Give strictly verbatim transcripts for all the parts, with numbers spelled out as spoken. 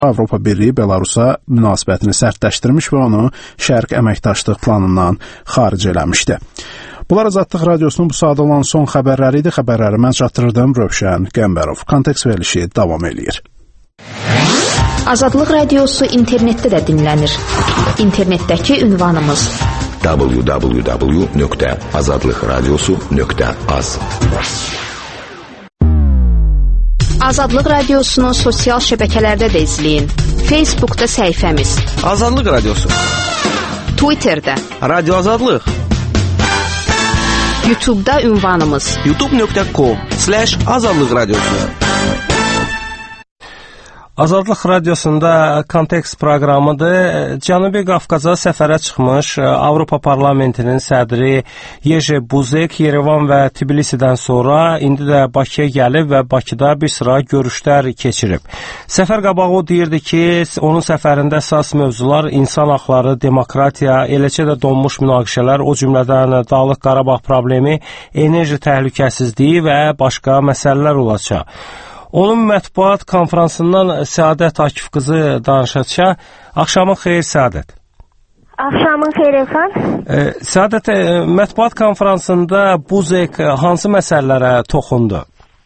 Avropa Birliyi Belarusa münasibətini sərtləşdirmiş və onu Şərq əməkdaşlıq planından xaric eləmişdi. Bunlar Azadlıq Radiosunun bu saat olan son xəbərləri idi. Xəbərləri mən çatdırdım, Rövşən Qəmbərov. Kontekst verilişi davam eləyir. Azadlıq Radiosu internetdə də dinlənir. İnternetdəki ünvanımız w w w nöqtə azadlıq radiosu nöqtə az. Azadlıq Radiosunu sosial şəbəkələrdə də izləyin. Facebookda səhifəmiz Azadlıq Radiosu, Twitterdə Radio Azadlıq, YouTube'da ünvanımız youtube nöqtə com slash azadlıq radiosu. Azadlıq Radiosunda Kontekst proqramıdır. Cənubi Qafqaza səfərə çıxmış Avropa Parlamentinin sədri Yeji Buzek Yerevan və Tbilisidən sonra indi də Bakıya gəlib və Bakıda bir sıra görüşlər keçirib. Səfər qabağı o deyirdi ki, onun səfərində əsas mövzular insan haqları, demokratiya, eləcə də donmuş münaqişələr, o cümlədən Dağlıq Qarabağ problemi, enerji təhlükəsizliyi və başqa məsələlər olacaq. Onun mətbuat konfransından Səadət Akif qızı danışacaq. Axşamın xeyir Səadət. Axşamın xeyir Elxan. E, Səadət, mətbuat konfransında Buzek hansı məsələlərə toxundu?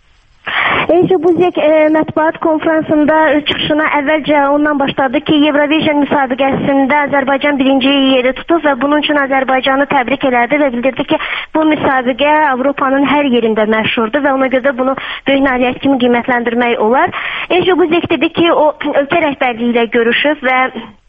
Yeji Buzek e, mətbuat konfransında çıxışına əvvəlcə ondan başladı ki, Eurovision müsabiqəsində Azərbaycan birinci yeri tutub və bunun üçün Azərbaycanı təbrik elədi və bildirdi ki, bu müsabiqə Avropanın hər yerində məşhurdur və ona görə bunu böyük nailiyyət kimi qiymətləndirmək olar. Yeji Buzek dedi ki, o ölkə rəhbərliyi ilə görüşüb və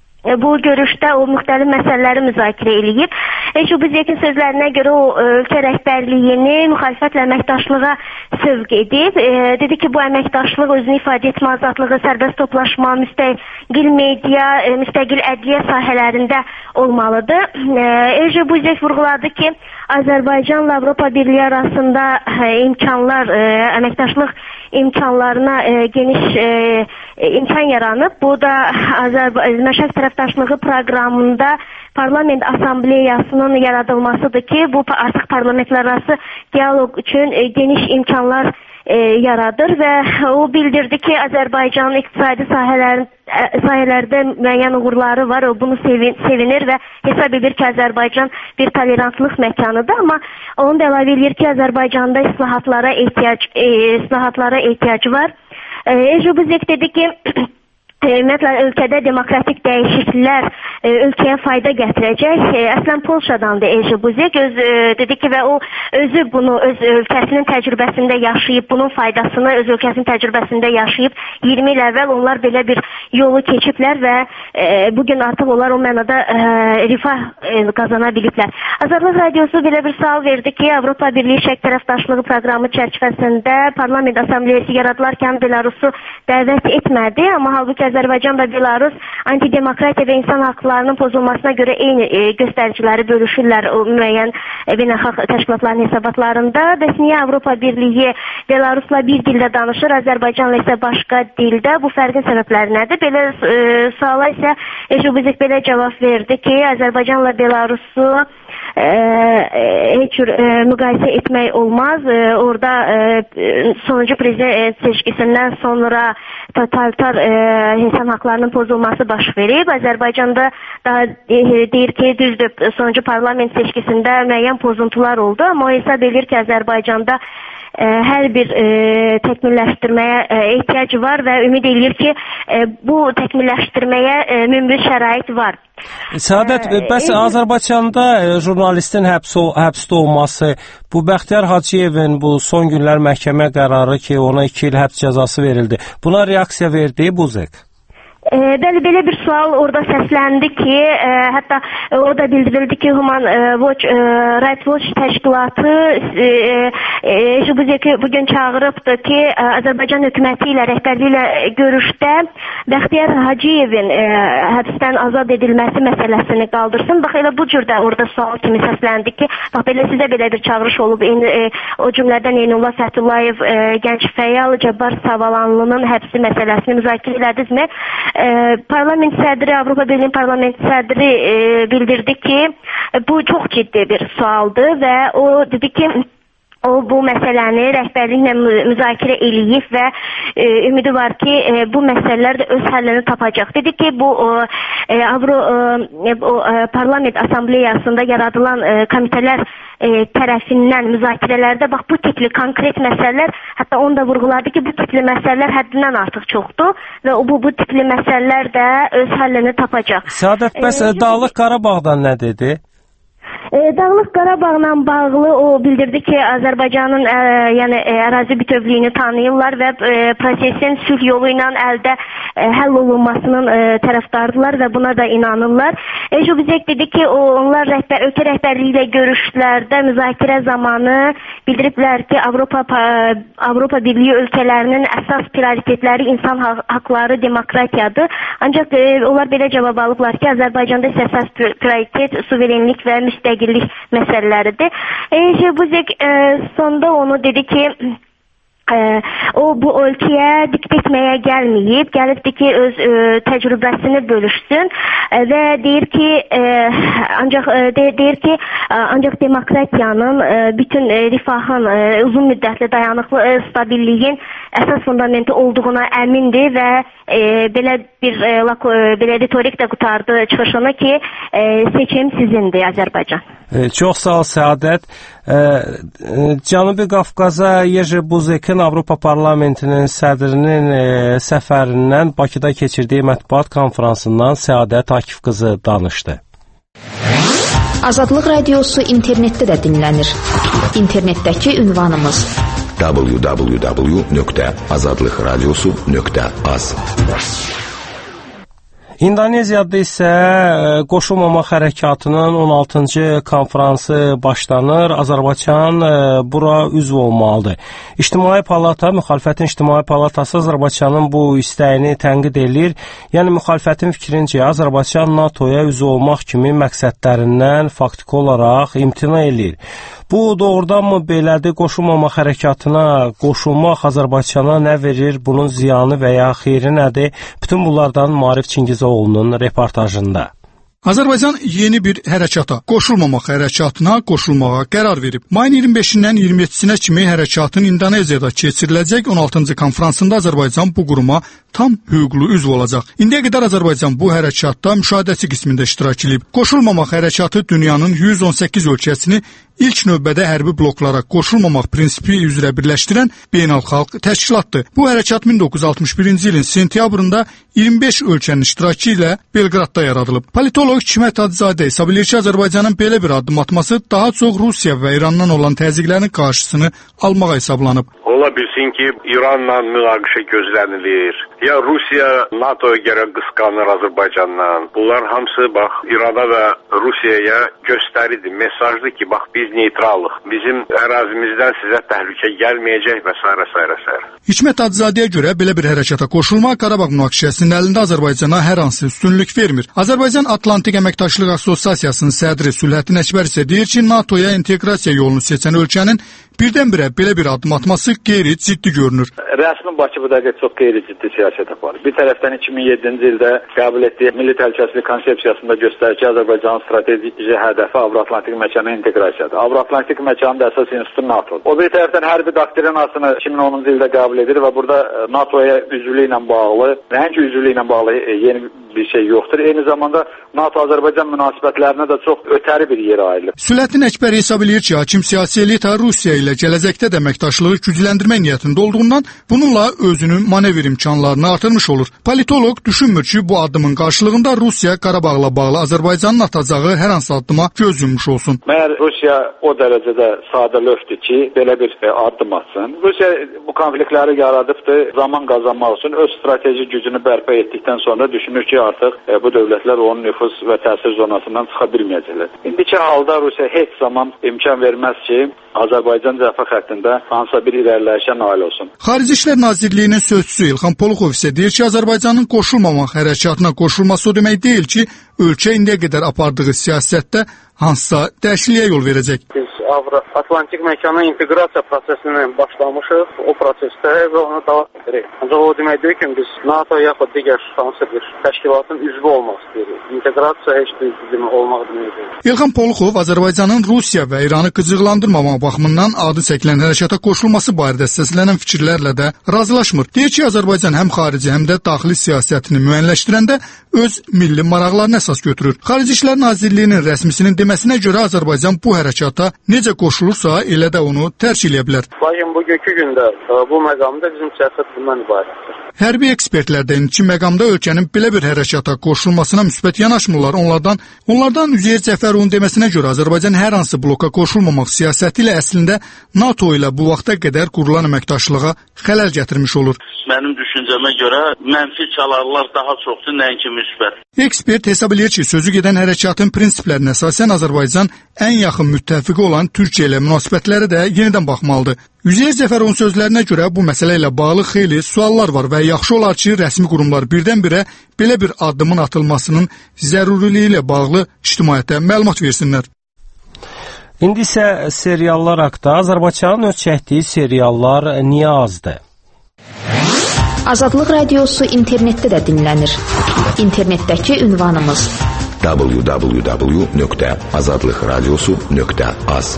bu görüşdə o müxtəlif məsələləri müzakirə edib. Yeji Buzekin sözlərinə görə o ölkə rəhbərliyini müxalifətlə əməkdaşlığa sövq edib. E, dedi ki, bu əməkdaşlıq özünü ifadə etmə azadlığı, sərbəst toplaşma, müstəqil media, e, müstəqil ədliyyə sahələrində olmalıdır. Yeji Buzek vurğuladı ki, Azərbaycanla Avropa Birliyi arasında e, imkanlar, e, əməkdaşlıq imkanlarına e, geniş e, imkan yaranıb. Bu da Azərbaycan Məşrəq tərəfdaşlığı proqramında Parlament Asambleyasının yaradılmasıdır ki, bu artıq parlamentlərarası dialoq üçün e, geniş imkanlar e, yaradır və o bildirdi ki, Azərbaycanın iqtisadi sahələrin sahələrdə müəyyən uğurları var, o bunu sevin, sevinir və hesab edir ki, Azərbaycan bir tolerantlıq məkanıdır, amma onu da əlavə edir ki, Azərbaycanda islahatlara ehtiyac, e, islahatlara ehtiyac var. Yeji Buzek dedi ki, ümumiyyətlə ölkədə demokratik dəyişikliklər e, ölkəyə fayda gətirəcək. E, əslən Polşadandır Yeji Buzek. Öz, e, dedi ki, və o özü bunu öz ölkəsinin təcrübəsində yaşayıb, bunun faydasını öz ölkəsinin təcrübəsində yaşayıb. iyirmi il əvvəl onlar belə bir yolu keçiblər və e, bugün artıq onlar o mənada e, rifah e, qazana biliblər. Azadlıq Radiosu belə bir sual verdi ki, Avropa Birliyi Şərq tərəfdaşlığı proqramı çərçivəsində Parlament Asambleyası yaradılarkən Belarusu dəvət etmədi, amma halbuki Azərbaycan və Belarus antidemokratiya və insan haqlarının pozulmasına görə eyni e, göstəriciləri bölüşürlər o müəyyən e, beynəlxalq təşkilatların hesabatlarında. Bəs niyə Avropa Birliyi Belarusla bir dildə danışır, Azərbaycanla isə başqa dildə? Bu fərqin səbəbləri nədir? Belə e, suala isə Yeji Buzek belə cavab verdi ki, Azərbaycanla Belarusu e, e, heç cür e, müqayisə etmək olmaz. E, orada e, sonuncu prezident seçkisindən sonra totalitar e, insan haqlarının pozulması baş verib. Azərbaycanda da e, deyir ki, düzdür, sonuncu parlament seçkisində müəyyən pozuntular oldu, amma o hesab edir ki, Azərbaycanda e, hər bir e, təkmilləşdirməyə e, ehtiyac var və ümid edir ki, e, bu təkmilləşdirməyə e, mümkün şərait var. Səadət, bəs Azərbaycanda e, jurnalistin həbs, həbsdə olması, bu Bəxtiyar Hacıyevin bu son günlər məhkəmə qərarı ki, ona iki il həbs cəzası verildi. Buna reaksiya verdi Buzek? E, bəli, belə bir sual orada səsləndi ki, e, hətta e, orada bildirildi ki, Human e, Watch, e, Right Watch təşkilatı Yeji e, Buzeki bugün çağırıbdır ki, e, Azərbaycan hökuməti ilə, rəhbərliyi ilə görüşdə Bəxtiyar Hacıyevin e, həbsdən azad edilməsi məsələsini qaldırsın. Bax, elə bu cürdə orada sual kimi səsləndi ki, bax, belə sizə belə bir çağırış olub. E, o cümlədən Eynullah Fəthullayev, e, gənc fəal Cabbar Savalanlının həbsi məsələsini müzakirə elədinizmi? E, parlament sədri, Avropa Birliyi parlament sədri e, bildirdi ki, e, bu çox ciddi bir sualdır və o dedi ki, o bu məsələni rəhbərliklə müzakirə eləyib və e, ümidi var ki, e, bu məsələlər də öz həllini tapacaq. Dedi ki, bu o, e, Avro e, o, e, Parlament Assambleyasında yaradılan e, komitələr e, tərəfindən müzakirələrdə bax bu tipli konkret məsələlər, hətta onu da vurğuladı ki, bu tipli məsələlər həddindən artıq çoxdur və bu bu tipli məsələlər də öz həllini tapacaq. Səadət, bəs e, Dağlıq Qarabağdan nə dedi? E, Dağlıq Qarabağla bağlı o bildirdi ki, Azərbaycanın e, yəni e, ərazi bütövlüyünü tanıyırlar və e, prosesin sülh yolu ilə əldə e, həll olunmasının e, tərəfdardılar və buna da inanırlar. E, Jubizek dedi ki, o, onlar rəhbər, ölkə rəhbərliyi ilə görüşlərdə müzakirə zamanı bildiriblər ki, Avropa Avropa Birliyi ölkələrinin əsas prioritetləri insan haqları, demokratiyadır. Ancaq e, onlar belə cavab alıblar ki, Azərbaycanda isə əsas prioritet suverenlik və müstəqillik məsələləridir. E, Jubizek e, sonda onu dedi ki, e, o bu ölkəyə diktə etməyə gəlməyib, gəlibdir ki, öz e, təcrübəsini bölüşsün e, və deyir ki, e, ancaq e, de, deyir ki, e, ancaq demokratiyanın, e, bütün e, rifahın, e, uzun müddətli dayanıqlı e, stabilliyin əsas fundamenti olduğuna əmindir və e, belə bir e, lako, e, belə retorik də qutardı çıxışını ki, e, seçim sizindir Azərbaycan. E, çox sağ ol Səadət. E, e, Cənubi Qafqaza Yeji Buzekin Avropa Parlamentinin sədrinin e, səfərindən Bakıda keçirdiyi mətbuat konfransından Səadət Akif qızı danışdı. Azadlıq Radiosu internetdə də dinlənir. İnternetdəki ünvanımız w w w nöqtə azadlıq radiosu nöqtə az. İndoneziyada isə qoşulmamaq hərəkatının on altıncı konfransı başlanır. Azərbaycan bura üzv olmalıdır. İctimai Palata, müxalifətin İctimai Palatası Azərbaycanın bu istəyini tənqid edir. Yəni müxalifətin fikrincə Azərbaycan NATOya üzv olmaq kimi məqsədlərindən faktiki olaraq imtina edir. Bu doğrudanmı belədir? Qoşulmamaq hərəkatına qoşulmaq Azərbaycana nə verir? Bunun ziyanı və ya xeyri nədir? Bütün bunlardan Maarif Çingizoğlu'nun reportajında. Azərbaycan yeni bir hərəkata, qoşulmamaq hərəkatına qoşulmağa qərar verib. Mayın iyirmi beşindən iyirmi yeddisinə kimi hərəkatın İndoneziyada keçiriləcək on altıncı konfransında Azərbaycan bu quruma tam hüquqlu üzv olacaq. İndiyə qədər Azərbaycan bu hərəkatda müşahidəçi qismində iştirak edib. Qoşulmamaq hərəkatı dünyanın yüz on səkkiz ölkəsini ilk növbədə hərbi bloklara qoşulmamaq prinsipi üzrə birləşdirən beynəlxalq təşkilatdır. Bu hərəkat min doqquz yüz altmış birinci ilin sentyabrında iyirmi beş ölkənin iştirakı ilə Belqradda yaradılıb. Politoloq Hikmət Hacızadə hesab edir ki, Azərbaycanın belə bir addım atması daha çox Rusiya və İrandan olan təzyiqlərin qarşısını almağa hesablanıb. Ola bilsin ki, İranla münaqişə gözlənilir. Ya Rusiya NATOya görə qısqanır Azərbaycandan. Bunlar hamısı bax İrana və Rusiyaya göstəridir, mesajdır ki, bax biz neytralıq. Bizim ərazimizdən sizə təhlükə gəlməyəcək və s. s. s. Hikmət Hacızadəyə görə belə bir hərəkata qoşulmaq Qarabağ münaqişəsinin əlində Azərbaycana hər hansı üstünlük vermir. Azərbaycan Atlantik Əməkdaşlıq Assosiasiyasının sədri Sülhəddin Əkbər isə deyir ki, NATOya inteqrasiya yolunu seçən ölkənin birdən-birə belə bir addım atması qeyri-ciddi görünür. Rəsmi Bakı bu dəqiqə çox qeyri-ciddi siyasət aparır. Bir tərəfdən iki min yeddinci ildə qəbul etdiyi Milli Təhlükəsizlik konsepsiyasında göstərir ki, Azərbaycanın strateji hədəfi Avro-Atlantik məkanına inteqrasiyadır. Avro-Atlantik məkanın da əsas institutu NATOdur. O bir tərəfdən hərbi doktrinasını iki min onuncu ildə qəbul edir və burada NATOya üzvlüklə bağlı, nəinki üzvlüklə bağlı yeni bir şey yoxdur. Eyni zamanda NATO-Azərbaycan münasibətlərinə də çox ötəri bir yer ayrılır. Sülhəddin Əkbər hesab edir ki, hakim siyasi elita Rusiya ilə gələcəkdə də əməkdaşlığı gücləndirmək niyyətində olduğundan bununla özünün manevr imkanlarını artırmış olur. Politoloq düşünmür ki, bu addımın qarşılığında Rusiya Qarabağla bağlı Azərbaycanın atacağı hər hansı addıma göz yummuş olsun. Məyər Rusiya o dərəcədə sadəlövdür ki, belə bir e, addım atsın. Rusiya bu konfliktləri yaradıbdır, zaman qazanmaq üçün öz strateji gücünü bərpa etdikdən sonra düşünür ki, artıq e, bu dövlətlər onun nüfuz və təsir zonasından çıxa bilməyəcəklər. İndiki halda Rusiya heç zaman imkan verməz ki, Azərbaycan cəbhə xəttində hansısa bir irəliləyişə nail olsun. Xarici İşlər Nazirliyinin sözçüsü İlxan Poluxov isə deyir ki, Azərbaycanın qoşulmamaq hərəkatına qoşulması o demək deyil ki, ölkə indiyə qədər apardığı siyasətdə hansısa dəyişikliyə yol verəcək. Biz Avro-Atlantik məkana inteqrasiya prosesini başlamışıq. O prosesdə və onu davam edirik. Ancaq o demək deyil ki, biz NATO yaxud digər hansı bir təşkilatın üzvü olmaq istəyirik. İnteqrasiya heç bir demək olmaq demək deyil. İlham Poluxov Azərbaycanın Rusiya və İranı qıcıqlandırmamaq baxımından adı çəkilən hərəkata qoşulması barədə səslənən fikirlərlə də razılaşmır. Deyir ki, Azərbaycan həm xarici, həm də daxili siyasətini müəyyənləşdirəndə öz milli maraqlarını əsas götürür. Xarici İşlər Nazirliyinin rəsmisinin deməsinə görə Azərbaycan bu hərəkata necə qoşulursa, elə də onu tərk eləyə bilər. Lakin bugünkü gündə bu məqamda bizim siyasət bundan ibarətdir. Hərbi ekspertlər də indiki məqamda ölkənin belə bir hərəkata qoşulmasına müsbət yanaşmırlar. Onlardan, onlardan Üzeyir Cəfərovun deməsinə görə Azərbaycan hər hansı bloka qoşulmamaq siyasəti ilə əslində NATO ilə bu vaxta qədər qurulan əməkdaşlığa xələl gətirmiş olur. Mənim düşüncəmə görə mənfi çalarlar daha çoxdur, nəinki müsbət. Ekspert hesab edir ki, sözü gedən hərəkatın prinsiplərinə əsasən Azərbaycan ən yaxın müttəfiqi olan Türkiyə ilə münasibətləri də yenidən baxmalıdır. Üzeyir Cəfərovun sözlərinə görə bu məsələ ilə bağlı xeyli suallar var və yaxşı olar ki, rəsmi qurumlar birdən-birə belə bir addımın atılmasının zəruriliyi ilə bağlı ictimaiyyətə məlumat versinlər. İndi isə seriallar haqqında. Azərbaycanın öz çəkdiyi seriallar niyə azdır? Azadlıq Radiosu internetdə də dinlənir. İnternetdəki ünvanımız w w w nöqtə azadlıq radiosu nöqtə az.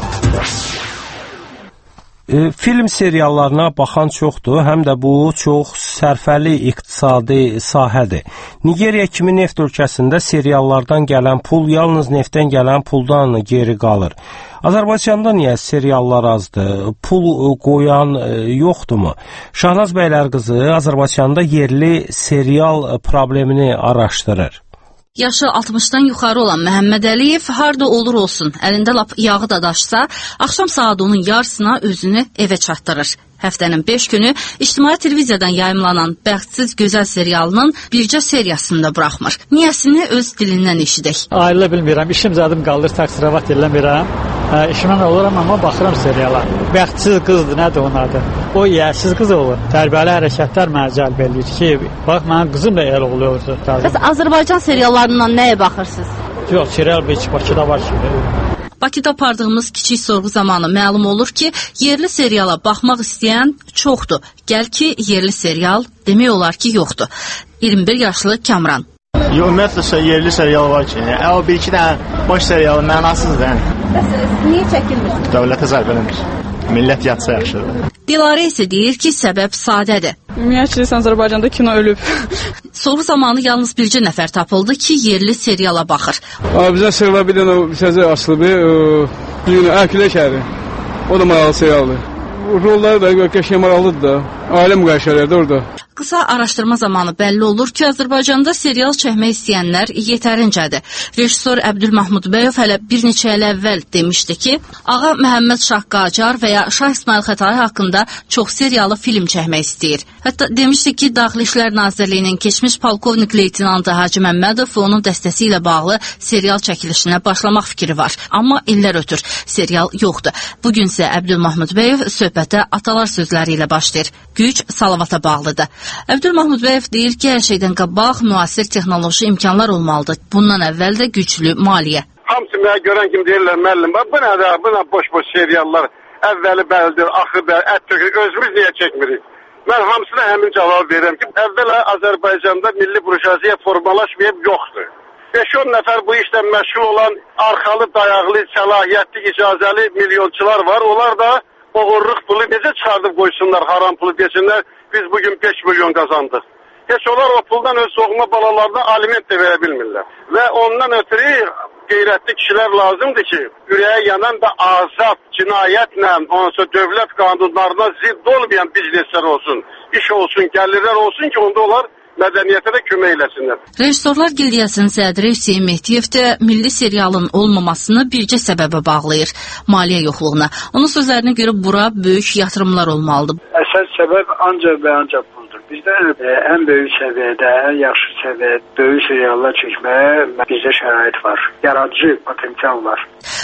E, film seriallarına baxan çoxdur, həm də bu çox sərfəli iqtisadi sahədir. Nigeriya kimi neft ölkəsində seriallardan gələn pul yalnız neftdən gələn puldan geri qalır. Azərbaycanda niyə seriallar azdır? Pul qoyan yoxdurmu? Şahnaz Bəylərqızı Azərbaycanda yerli serial problemini araşdırır. Yaşı altmışdan yuxarı olan Məhəmməd Əliyev harda olur olsun, əlində lap yağı da daşsa, axşam saat onun yarısına özünü evə çatdırır. Həftənin beş günü ictimai televiziyadan yayımlanan Bəxtsiz Gözəl serialının bircə seriyasında buraxmır. Niyəsini öz dilindən eşidək. Ailə bilmirəm, işim zadım qalır, taksiravat eləmirəm. Hə, işimə oluram, amma baxıram seriala. Bəxtsiz qızdır, nədir onun adı? O yersiz qız olur. Tərbiyyəli hərəkətlər mənə cəlb eləyir ki, bax, mənim qızım da elə oluyordu. Bəs Azərbaycan seriallarından nəyə baxırsınız? Yox, serial bir Bakıda var ki. Bakıda apardığımız kiçik sorğu zamanı məlum olur ki, yerli seriala baxmaq istəyən çoxdur. Gəl ki, yerli serial demək olar ki, yoxdur. iyirmi bir yaşlı Kamran. Ümumiyyətlə yerli serial var ki, o bir iki dənə boş serial mənasızdır. Bəs niyə çəkilmir? Dövlətə zərb eləmir. Millət yatsa yaxşıdır. Dilarə isə deyir ki, səbəb sadədir. Ümumiyyətlə Azərbaycanda kino ölüb. Sorğu zamanı yalnız bircə nəfər tapıldı ki, yerli seriala baxır. Bizə seriala bir dənə sözü açılıb, Ərkilə şəhəri. O da maraqlı serialdır. Rolları da qəşəng maraqlıdır da. Ailə müqayisələri də orada. Qısa araşdırma zamanı bəlli olur ki, Azərbaycanda serial çəkmək istəyənlər yetərincədir. Rejissor Əbdülmahmudbəyov hələ bir neçə il əvvəl demişdi ki, Ağa Məhəmməd Şah Qacar və ya Şah İsmail Xətai haqqında çox seriyalı film çəkmək istəyir. Hətta demişdi ki, Daxili İşlər Nazirliyinin keçmiş polkovnik leytenantı Hacı Məmmədov onun dəstəsi ilə bağlı serial çəkilişinə başlamaq fikri var. Amma illər ötür, serial yoxdur. Bugün isə Əbdülmahmudbəyov söhbətə atalar sözləri ilə başlayır. Güc salavata bağlıdır. Əbdülmahmudbəyov deyir ki, hər şeydən qabaq müasir texnoloji imkanlar olmalıdır. Bundan əvvəl də güclü maliyyə. Hamısı mənə görən kimi deyirlər, müəllim, bu nədir, bu nə boş-boş seriallar, əvvəli bəlidir, axırda ət tökür, özümüz niyə çəkmirik? Mən hamısına həmin cavab verirəm ki, əvvələ Azərbaycanda milli burjuaziya formalaşmayıb yoxdur. beş on nəfər bu işlə məşğul olan arxalı, dayaqlı, səlahiyyətli, icazəli milyonçular var. Onlar da oğurluq pulu necə çıxardıb qoysunlar, haram pulu desinlər, biz bugün beş milyon qazandıq. Heç onlar o puldan öz doğma balalarına aliment də verə bilmirlər. Və ondan ötürü qeyrətli kişilər lazımdır ki, ürəyə yanan da azad, cinayətlə, onsa dövlət qanunlarına zidd olmayan bizneslər olsun, iş olsun, gəlirlər olsun ki, onda onlar mədəniyyətə də kömək eləsinlər. Rejissorlar Gildiyasının sədri Hüseyin Mehdiyev də milli serialın olmamasını bircə səbəbə bağlayır, maliyyə yoxluğuna. Onun sözlərinə görə bura böyük yatırımlar olmalıdır. Əsas səbəb ancaq və ancaq budur. Bizdə ən böyük səviyyədə, ən yaxşı səviyyədə böyük seriallar çəkməyə bizdə şərait var. Yaradıcı potensial var.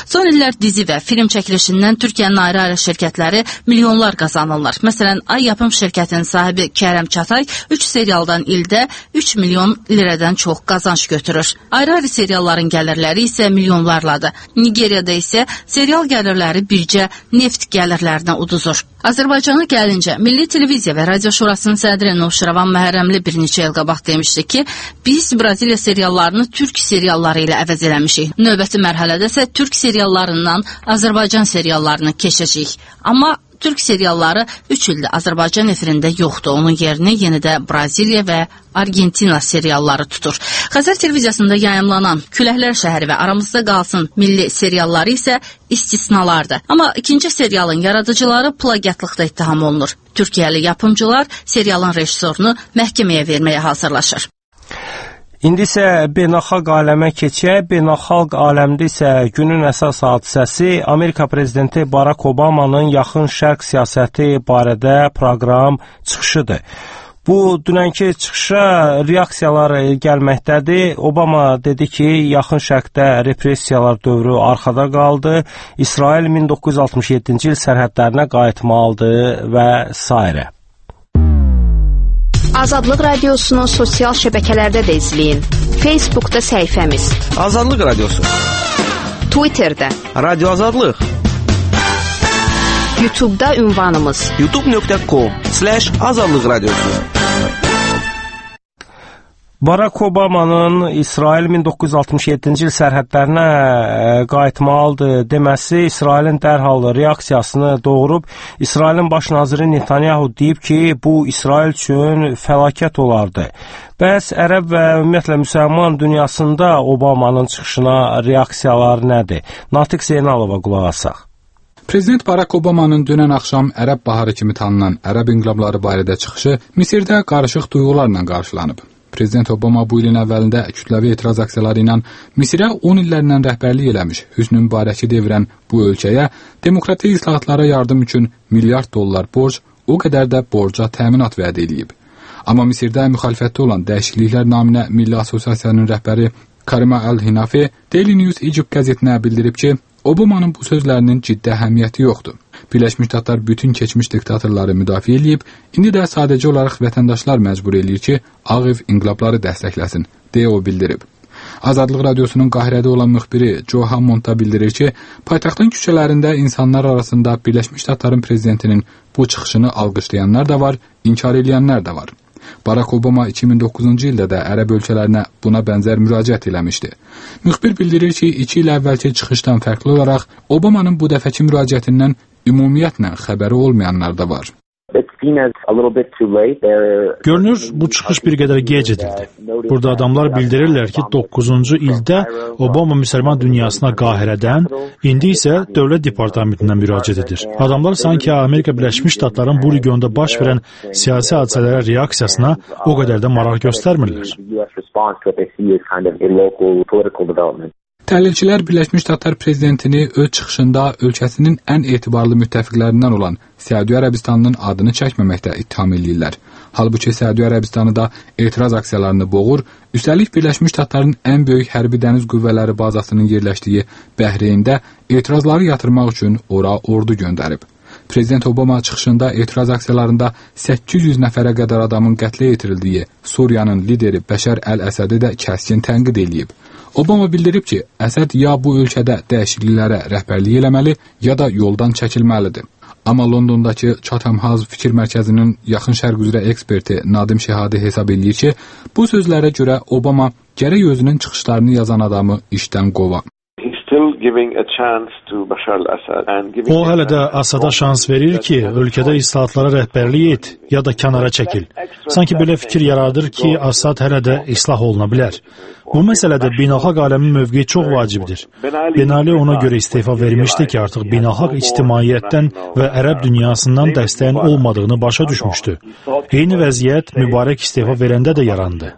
Son illər dizi və film çəkilişindən Türkiyənin ayrı-ayrı şirkətləri milyonlar qazanırlar. Məsələn, Ay Yapım şirkətinin sahibi Kərəm Çatay üç serialdan ildə üç milyon liradan çox qazanc götürür. Ayrı-ayrı serialların gəlirləri isə milyonlarladır. Nigeriyada isə serial gəlirləri bircə neft gəlirlərinə uduzur. Azərbaycana gəlincə, Milli Televiziya və Radio Şurasının sədri Nurşiravan Məhərrəmli bir neçə il qabaq demişdi ki, biz Braziliya seriallarını türk serialları ilə əvəz eləmişik. Növbəti mərhələdə isə türk seriallarından Azərbaycan seriallarını keçəcəyik. Amma türk serialları üç ildir Azərbaycan efirində yoxdur. Onun yerini yeni də Braziliya və Argentina serialları tutur. Xəzər televiziyasında yayımlanan Küləklər şəhəri və Aramızda qalsın milli serialları isə istisnalardır. Amma ikinci serialın yaradıcıları plagiatlıqda ittiham olunur. Türkiyəli yapımcılar serialın rejissorunu məhkəməyə verməyə hazırlaşır. İndi isə beynəlxalq aləmə keçək. Beynəlxalq aləmdə isə günün əsas hadisəsi Amerika prezidenti Barack Obama'nın yaxın şərq siyasəti barədə proqram çıxışıdır. Bu dünənki çıxışa reaksiyalar gəlməkdədir. Obama dedi ki, yaxın şərqdə repressiyalar dövrü arxada qaldı. İsrail min doqquz yüz altmış yeddinci il sərhədlərinə qayıtmalıdır və s. Azadlıq Radiosunu sosial şəbəkələrdə də izləyin. Facebookda səhifəmiz Azadlıq Radiosu, Twitterdə Radio Azadlıq, YouTube'da ünvanımız youtube nöqtə com slash azadlıq radiosu. Barack Obama'nın İsrail min doqquz yüz altmış yeddinci il sərhədlərinə qayıtmalıdır deməsi İsrailin dərhal reaksiyasını doğurub. İsrailin baş naziri Netanyahu deyib ki, bu İsrail üçün fəlakət olardı. Bəs ərəb və ümumiyyətlə müsəlman dünyasında Obama'nın çıxışına reaksiyaları nədir? Natiq Zeynalova qulaq asaq. Prezident Barack Obama'nın dünən axşam Ərəb baharı kimi tanınan Ərəb inqilabları barədə çıxışı Misirdə qarışıq duyğularla qarşılanıb. Prezident Obama bu ilin əvvəlində kütləvi etiraz aksiyaları ilə Misirə on illərlə rəhbərlik eləmiş Hüsnü Mübarəki devirən bu ölkəyə demokratik islahatlara yardım üçün milyard dollar borc, o qədər də borca təminat vəd edilib. Amma Misirdə müxalifətdə olan dəyişikliklər naminə Milli Assosiasiyanın rəhbəri Karima Al-Hinafi Daily News Egypt qəzetinə bildirib ki, Obama'nın bu sözlərinin ciddi əhəmiyyəti yoxdur. Birləşmiş Ştatlar bütün keçmiş diktatorları müdafiə edib, indi də sadəcə olaraq vətəndaşlar məcbur eləyir ki, Ağ Ev inqilabları dəstəkləsin, deyə o bildirib. Azadlıq Radiosunun Qahirədə olan müxbiri Joe Hammond da bildirir ki, paytaxtın küçələrində insanlar arasında Birləşmiş Ştatların prezidentinin bu çıxışını alqışlayanlar da var, inkar edənlər də var. Barack Obama iki min doqquzuncu ildə də ərəb ölkələrinə buna bənzər müraciət eləmişdi. Müxbir bildirir ki, iki il əvvəlki çıxışdan fərqli olaraq Obama'nın bu dəfəki müraciətindən ümumiyyətlə xəbəri olmayanlar da var. Görünür, bu çıxış bir qədər gec edildi. Burada adamlar bildirirlər ki, doqquzuncu ildə Obama müsəlman dünyasına Qahirədən, indi isə Dövlət Departamentindən müraciət edir. Adamlar sanki Amerika Birləşmiş Ştatların bu regionda baş verən siyasi hadisələrə reaksiyasına o qədər də maraq göstərmirlər. Təhlilçilər Birləşmiş Ştatlar prezidentini öz çıxışında ölkəsinin ən etibarlı müttəfiqlərindən olan Səudiyyə Ərəbistanının adını çəkməməkdə ittiham edirlər. Halbuki Səudiyyə Ərəbistanı da etiraz aksiyalarını boğur, üstəlik Birləşmiş Ştatların ən böyük hərbi dəniz qüvvələri bazasının yerləşdiyi Bəhreyndə etirazları yatırmaq üçün ora ordu göndərib. Prezident Obama çıxışında etiraz aksiyalarında səkkiz yüz nəfərə qədər adamın qətlə yetirildiyi Suriyanın lideri Bəşər Əl-Əsədi də kəskin tənqid edib. Obama bildirib ki, Əsəd ya bu ölkədə dəyişikliklərə rəhbərlik eləməli, ya da yoldan çəkilməlidir. Amma Londondakı Chatham House fikir mərkəzinin yaxın şərq üzrə eksperti Nadim Şehadi hesab edir ki, bu sözlərə görə Obama gərək özünün çıxışlarını yazan adamı işdən qova. O hələ də Əsədə şans verir ki, ölkədə islahatlara rəhbərlik et, ya da kənara çəkil. Sanki belə fikir yaradır ki, Əsəd hələ də islah oluna bilər. Bu məsələdə beynəlxalq aləmin mövqeyi çox vacibdir. Ben Ali ona görə istefa vermişdi ki, artıq beynəlxalq ictimaiyyətdən və ərəb dünyasından dəstəyin olmadığını başa düşmüşdü. Eyni vəziyyət mübarək istefa verəndə də yarandı.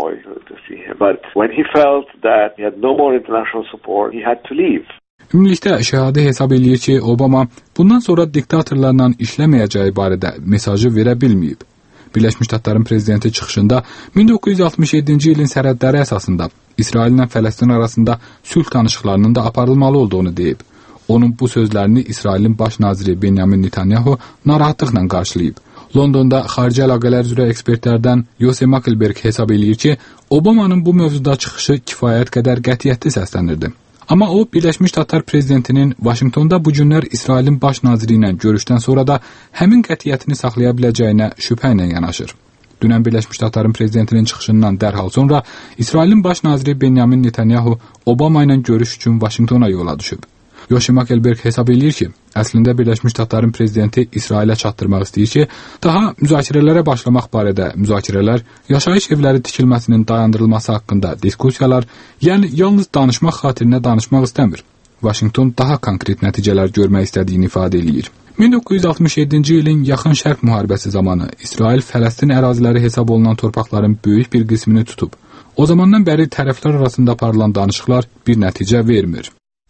Ümumilikdə Şehadi hesab edir ki, Obama bundan sonra diktatorlarla işləməyəcəyi barədə mesajı verə bilməyib. Birləşmiş Ştatların prezidenti çıxışında min doqquz yüz altmış yeddinci ilin sərhədləri əsasında İsraillə Fələstin arasında sülh danışıqlarının da aparılmalı olduğunu deyib. Onun bu sözlərini İsrailin baş naziri Benyamin Netanyahu narahatlıqla qarşılayıb. Londonda xarici əlaqələr üzrə ekspertlərdən Yosef Makelberg hesab eləyir ki, Obamanın bu mövzuda çıxışı kifayət qədər qətiyyətli səslənirdi. Amma o, Birləşmiş Ştatlar prezidentinin Vaşinqtonda bu günlər İsrailin baş naziri ilə görüşdən sonra da həmin qətiyyətini saxlaya biləcəyinə şübhə ilə yanaşır. Dünən Birləşmiş Ştatların prezidentinin çıxışından dərhal sonra İsrailin baş naziri Benyamin Netanyahu Obama ilə görüş üçün Vaşinqtona yola düşüb. Yosef Makelberg hesab eləyir ki, əslində Birləşmiş Ştatların prezidenti İsrailə çatdırmaq istəyir ki, daha müzakirələrə başlamaq barədə müzakirələr, yaşayış evləri tikilməsinin dayandırılması haqqında diskusiyalar, yəni yalnız danışmaq xatirinə danışmaq istəmir. Vaşinqton daha konkret nəticələr görmək istədiyini ifadə eləyir. min doqquz yüz altmış yeddinci ilin Yaxın Şərq müharibəsi zamanı İsrail Fələstin əraziləri hesab olunan torpaqların böyük bir qismini tutub. O zamandan bəri tərəflər arasında aparılan danışıqlar bir nəticə vermir.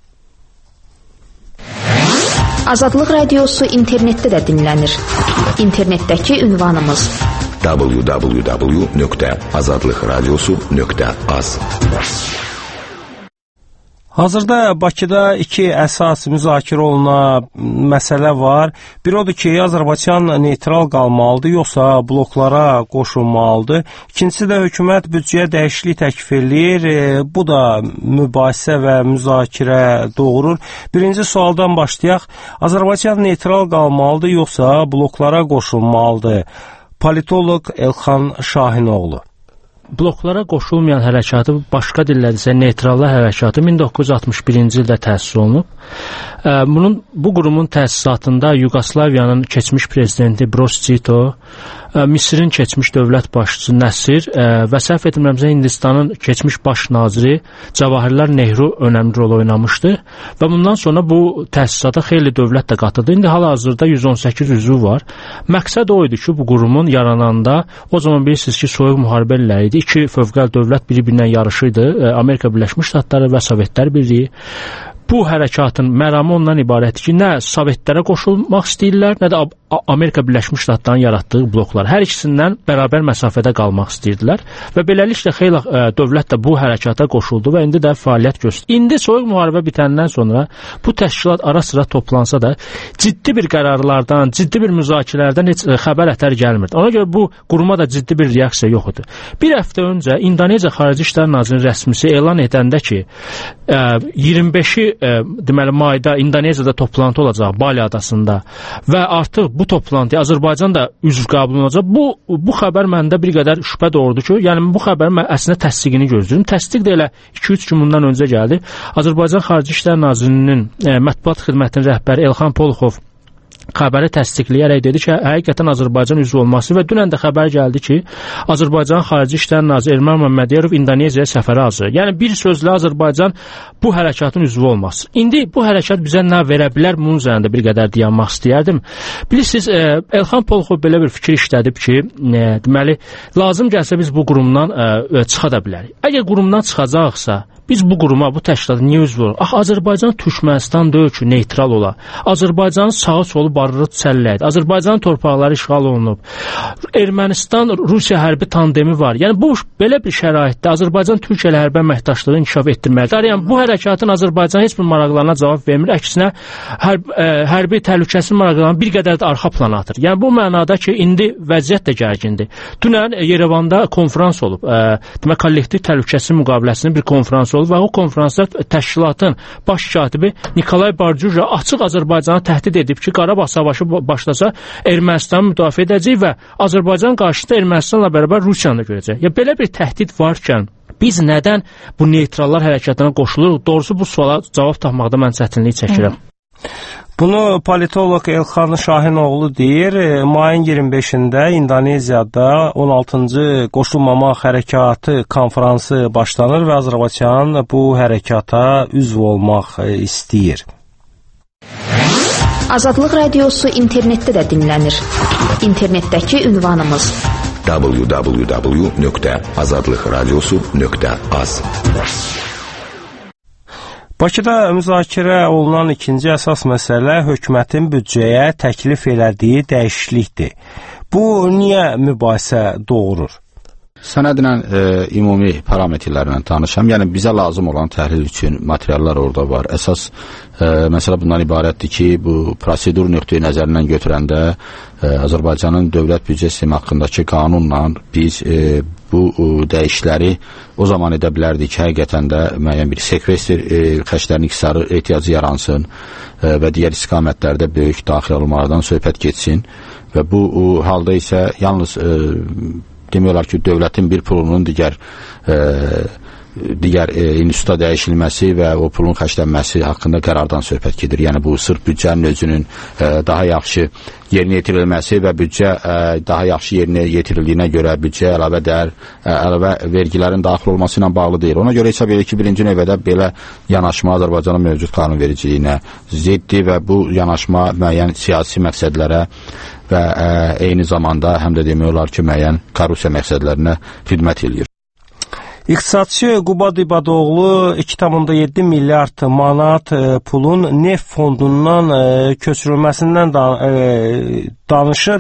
Azadlıq Radiosu internetdə də dinlənir. İnternetdəki ünvanımız w w w nöqtə azadlıq radiosu nöqtə az. Hazırda Bakıda iki əsas müzakirə olunan məsələ var. Bir odur ki, Azərbaycan neytral qalmalıdır, yoxsa bloklara qoşulmalıdır. İkincisi də hökumət büdcəyə dəyişiklik təklif eləyir. E, bu da mübahisə və müzakirə doğurur. Birinci sualdan başlayaq. Azərbaycan neytral qalmalıdır, yoxsa bloklara qoşulmalıdır? Politoloq Elxan Şahinoğlu. Bloklara qoşulmayan hərəkatı, başqa dillərdə isə neytrallar hərəkatı min doqquz yüz altmış birinci ildə təsis olunub. Bunun, bu qurumun təsisatında Yugoslaviyanın keçmiş prezidenti Broz Tito, Misirin keçmiş dövlət başçısı Nəsir və səhv etmirəmsə Hindistanın keçmiş baş naziri Cavahirlal Nehru önəmli rol oynamışdı və bundan sonra bu təsisata xeyli dövlət də qatıldı. İndi hal-hazırda yüz on səkkiz üzvü var. Məqsəd o idi ki, bu qurumun yarananda, o zaman bilirsiniz ki, soyuq müharibə illəri idi. İki fövqəl dövlət biri-birinə yarışıydı. Amerika Birləşmiş Ştatları və Sovetlər Birliyi. Bu hərəkatın məramı ondan ibarətdir ki, nə Sovetlərə qoşulmaq istəyirlər, nə də Amerika Birləşmiş Ştatlarının yaratdığı bloklar. Hər ikisindən bərabər məsafədə qalmaq istəyirdilər və beləliklə xeyli ə, dövlət də bu hərəkata qoşuldu və indi də fəaliyyət göstərir. İndi soyuq müharibə bitəndən sonra bu təşkilat ara-sıra toplansa da ciddi bir qərarlardan, ciddi bir müzakirələrdən heç ə, xəbər ətər gəlmirdi. Ona görə bu quruma da ciddi bir reaksiya yox idi. Bir həftə öncə İndoneziya Xarici İşlər Nazirinin rəsmisi elan edəndə ki, ə, iyirmi beşi ə, deməli mayda İndoneziyada toplantı olacaq Bali adasında və artıq bu toplantıya Azərbaycan da üzv qəbul olacaq. Bu bu xəbər məndə bir qədər şübhə doğurdu ki, yəni bu xəbərin mən əslində təsdiqini gözləyirdim. Təsdiq də elə iki üç gün bundan öncə gəldi. Azərbaycan Xarici İşlər Nazirliyinin e, mətbuat xidmətinin rəhbəri Elxan Poluxov xəbəri təsdiqləyərək dedi ki, həqiqətən Azərbaycan üzv olması və dünən də xəbər gəldi ki, Azərbaycan Xarici İşlər Naziri Ermən Məmmədiyarov İndoneziyaya səfərə hazır. Yəni bir sözlə Azərbaycan bu hərəkatın üzvü olması. İndi bu hərəkat bizə nə verə bilər, bunun üzərində bir qədər dayanmaq istəyərdim. Bilirsiniz, e, Elxan Poluxov belə bir fikir işlədib ki, e, deməli, lazım gəlsə biz bu qurumdan e, çıxa da bilərik. Əgər qurumdan çıxacaqsa, biz bu quruma, bu təşkilata niyə üzv olaq? Axı Azərbaycan Türkmənistan deyil ki, neytral ola. Azərbaycanın sağı solu barırı çəlləkdir. Azərbaycanın torpaqları işğal olunub. Ermənistan Rusiya hərbi tandemi var. Yəni bu belə bir şəraitdə Azərbaycan Türkiyə ilə hərbi əməkdaşlığı inkişaf etdirməlidir. Yəni bu hərəkatın Azərbaycan heç bir maraqlarına cavab vermir. Əksinə hərb, ə, hərbi təhlükəsizlik maraqlarını bir qədər də arxa plana atır. Yəni bu mənada ki, indi vəziyyət də gərgindir. Dünən Yerevanda konfrans olub. Ə, demək kollektiv təhlükəsizlik müqaviləsinin bir konfransı olub və o konfransda təşkilatın baş katibi Nikolay Barjuja açıq Azərbaycanı təhdid edib ki, Qarabağ savaşı başlasa Ermənistanı müdafiə edəcək və Azərbaycan qarşısında Ermənistanla bərabər Rusiyanı da görəcək. Ya belə bir təhdid varkən biz nədən bu neytrallar hərəkatına qoşuluruq? Doğrusu bu suala cavab tapmaqda mən çətinlik çəkirəm. Bunu politoloq Elxan Şahinoğlu deyir. Mayın iyirmi beşində İndoneziyada on altıncı Qoşulmamaq Hərəkatı konfransı başlanır və Azərbaycan bu hərəkata üzv olmaq istəyir. Azadlıq Radiosu internetdə də dinlənir. İnternetdəki ünvanımız w w w nöqtə azadlıq radiosu nöqtə az. Bakıda müzakirə olunan ikinci əsas məsələ hökumətin büdcəyə təklif elədiyi dəyişiklikdir. Bu niyə mübahisə doğurur? Sənədlə e, ümumi parametrlərlə tanışam. Yəni bizə lazım olan təhlil üçün materiallar orada var. Əsas e, məsələ bundan ibarətdir ki, bu prosedur nöqteyi nəzərindən götürəndə e, Azərbaycanın dövlət büdcə sistemi haqqındakı qanunla biz e, bu e, dəyişikləri o zaman edə bilərdik ki, həqiqətən də müəyyən bir sekvestr e, xərclərin iqtisarı ehtiyacı yaransın e, və digər istiqamətlərdə böyük daxil olmalardan söhbət getsin və bu e, halda isə yalnız e, demək olar ki, dövlətin bir pulunun digər e, digər e, instituta dəyişilməsi və o pulun xərclənməsi haqqında qərardan söhbət gedir. Yəni bu sırf büdcənin özünün e, daha yaxşı yerinə yetirilməsi və büdcə e, daha yaxşı yerinə yetirildiyinə görə büdcə əlavə dəyər, e, əlavə vergilərin daxil olması ilə bağlı deyil. Ona görə hesab edir ki, birinci növbədə belə yanaşma Azərbaycanın mövcud qanunvericiliyinə ziddir və bu yanaşma müəyyən siyasi məqsədlərə və ə, eyni zamanda həm də demək olar ki, müəyyən korrupsiya məqsədlərinə xidmət edir. İqtisadçı Qubad İbadoğlu iki tam yeddi milyard manat e, pulun neft fondundan e, köçürülməsindən da, e, danışır.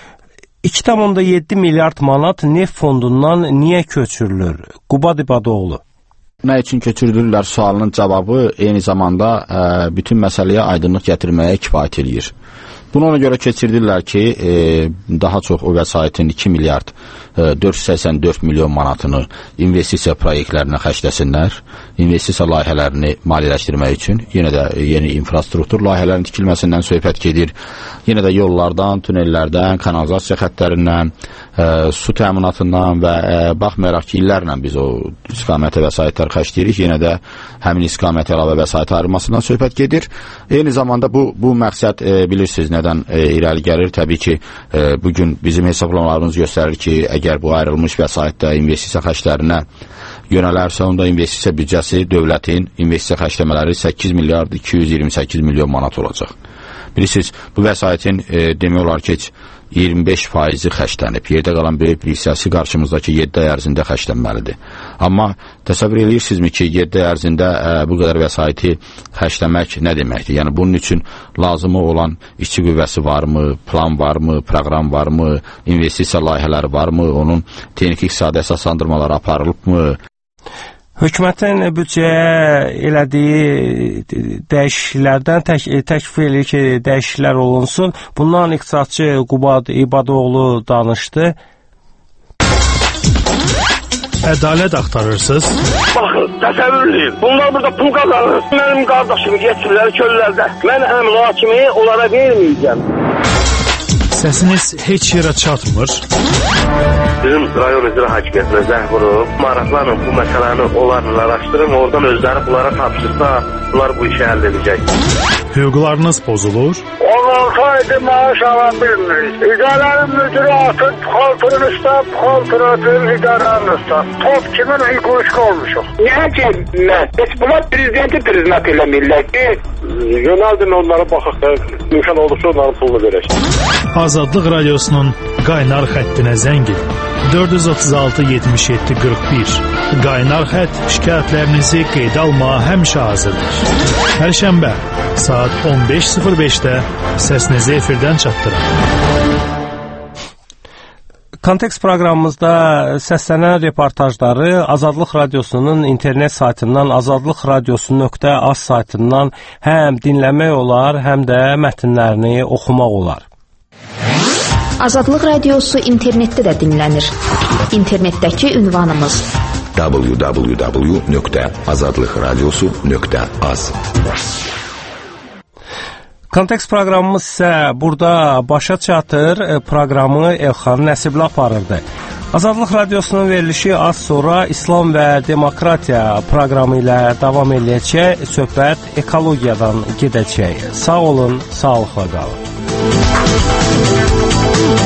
iki tam yeddi milyard manat neft fondundan niyə köçürülür? Qubad İbadoğlu. Nə üçün köçürülürlər sualının cavabı eyni zamanda ə, bütün məsələyə aydınlıq gətirməyə kifayət edir. Bunu ona görə keçirdirlər ki, e, daha çox o vəsaitin iki milyard dörd yüz səksən dörd milyon manatını investisiya proyektlərinə xərcləsinlər, investisiya layihələrini maliyyələşdirmək üçün, yenə də yeni infrastruktur layihələrinin tikilməsindən söhbət gedir, yenə də yollardan, tunellərdən, kanalizasiya xəttlərindən, ə, su təminatından və ə, baxmayaraq ki, illərlə biz o istiqamətə vəsaitlər xərcləyirik, yenə də həmin istiqamətə əlavə vəsait ayrılmasından söhbət gedir. Eyni zamanda bu, bu məqsəd e, bilirsiniz nədən e, irəli gəlir? Təbii ki, e, bugün bizim hesablamalarımız göstərir ki, əgər bu ayrılmış vəsaitdə investisiya xərclərinə yönələrsə, onda investisiya büdcəsi dövlətin investisiya xərcləmələri səkkiz milyard iki yüz iyirmi səkkiz milyon manat olacaq. Bilirsiniz, bu vəsaitin e, demək olar ki, iyirmi beş faizi xərclənib. Yerdə qalan böyük bir hissəsi qarşımızdakı yeddi ay ərzində xərclənməlidir. Amma təsəvvür edirsinizmi ki, yeddi ay ərzində ə, bu qədər vəsaiti xərcləmək nə deməkdir? Yəni bunun üçün lazımı olan işçi qüvvəsi varmı, plan varmı, proqram varmı, investisiya layihələri varmı, onun texniki iqtisadi əsaslandırmaları aparılıbmı? Hökumətin büdcəyə elədiyi dəyişikliklərdən tək, təklif edir ki, dəyişikliklər olunsun. Bundan iqtisadçı Qubad İbadoğlu danışdı. Ədalət axtarırsınız? Baxın, təsəvvür edin. Bunlar burada pul qazanır. Mənim qardaşımı getirlər çöllərdə. Mən əmr hakimi onlara verməyəcəm. Səsiniz heç yerə çatmır. Bizim rayon üzrə hakimiyyətinə zəng vurub, maraqlanın bu məsələni onlarla araşdırın, oradan özləri bunlara tapşırsa, bunlar bu işi həll edəcək. Hüquqlarınız pozulur? on altı aydır maaş ala bilmirik. İdarənin müdürü atın, xaltırın üstə, xaltır atın, idarənin üstə. Top kimin hüquq olmuşuq? Niyə ki, mən? Heç bunlar prezidenti prezident eləmirlər ki, yönəldin onlara baxaq da, imkan olursa onların pulunu verək. Azadlıq Radiosunun qaynar xəttinə zəng edin. dörd yüz otuz altı yetmiş yeddi qırx bir. Qaynar xətt şikayətlərinizi qeydə almağa həmişə hazırdır. Hər şənbə saat on beş sıfır beşdə səsinizi efirdən çatdırın. Kontekst proqramımızda səslənən reportajları Azadlıq Radiosunun internet saytından azadlıq radiosu nöqtə az saytından həm dinləmək olar, həm də mətnlərini oxumaq olar. Azadlıq Radiosu internetdə də dinlənir. İnternetdəki ünvanımız w w w nöqtə azadlıq radiosu nöqtə az. Kontekst proqramımız isə burada başa çatır. Proqramı Elxan Nəsibli aparırdı. Azadlıq Radiosunun verilişi az sonra İslam və Demokratiya proqramı ilə davam edəcək. Söhbət ekologiyadan gedəcək. Sağ olun, sağlıqla qalın.